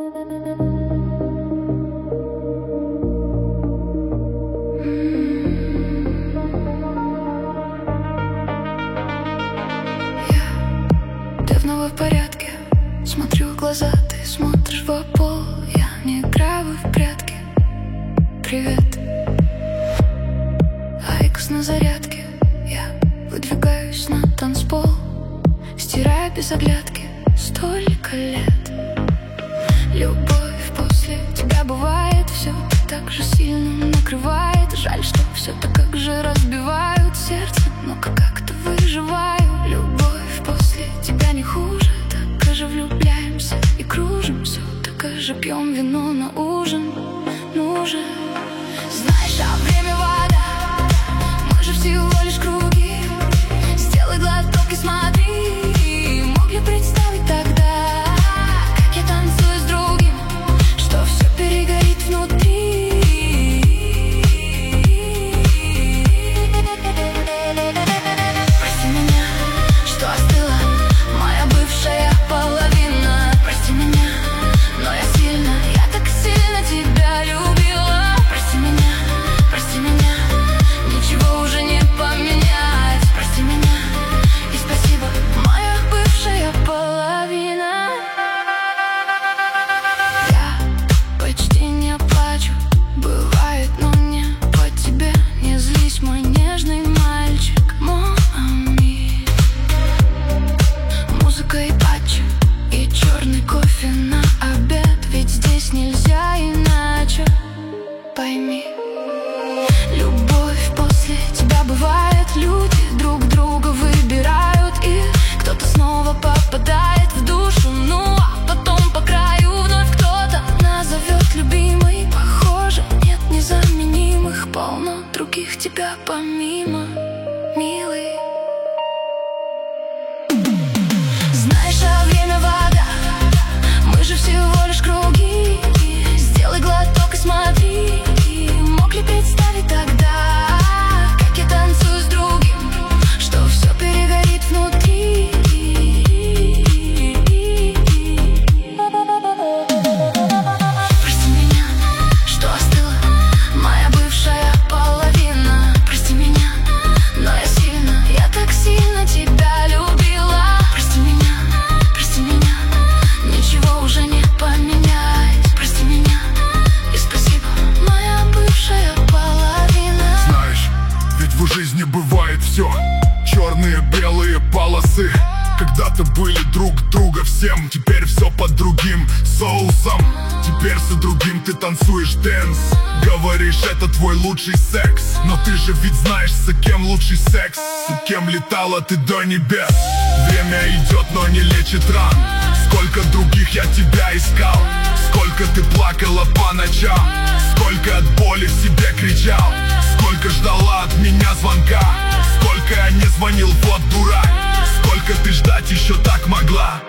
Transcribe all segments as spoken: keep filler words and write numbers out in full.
В порядке, смотрю в глаза, ты смотришь в пол. Я не играю в прятки. Привет. Айкос на зарядке. Я выдвигаюсь на танцпол, стирая без оглядки столько лет. Любовь после тебя бывает, все так же сильно накрывает. Жаль, что все так как же разбивают сердце, но как-то выживаю. Любовь после тебя не хуже, так же влюбляемся и кружимся, так же пьем вино на ужин. Ну же, знаешь, а время вода, мы же всего лишь круги. Сделай глоток и смотри. Мог ли представить тогда, как я танцую с другим, что все перегорит внутри? Прости меня, что остыла моя бывшая половина. Прости меня, но я сильно, я так сильно тебя любила. Прости меня, прости меня, ничего уже не поменять. Прости меня и спасибо, моя бывшая половина. Я почти не плачу, бывает, но не по тебе. Не злись, мой нежный мальчик, мой ami. Музыка и патчи, и черный кофе на обед, ведь здесь нельзя иначе. Пойми, любовь после тебя бывает. Люди друг друга выбирают, и кто-то снова попадает в душу. Ну а потом по краю вновь кто-то назовет любимой. Похоже, нет незаменимых, полно других тебя помимо, милый. Знаешь, а время вода, мы же всего лишь круги. Сделай глоток и смотри. Мог ли представить тогда, как я танцую с другим, что все перегорит внутри? Прости меня, что остыла моя бывшая половина. Прости меня, но я сильно, я так сильно тебя любила. Прости меня, прости меня, ничего уже не поменять. Прости меня и спасибо, моя бывшая половина. Знаешь, ведь в жизни бывает все. Черные, белые полосы. Когда-то были друг друга всем, теперь все под другим соусом. Теперь со другим ты танцуешь дэнс. Говоришь, это твой лучший секс, но ты же ведь знаешь, с кем лучший секс. С кем летала ты до небес. Время идет, но не лечит ран. Сколько других я тебя искал, сколько ты плакала по ночам, сколько от боли в себе кричал, сколько ждала от меня звонка, сколько я не звонил, вот дурак. Сколько ты ждать еще так могла?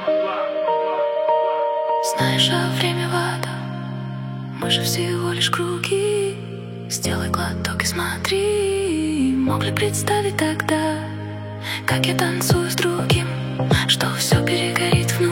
Знаешь, а время вода, мы же всего лишь круги. Сделай глоток и смотри. Мог ли представить тогда, как я танцую с другим, что все перегорит внутри?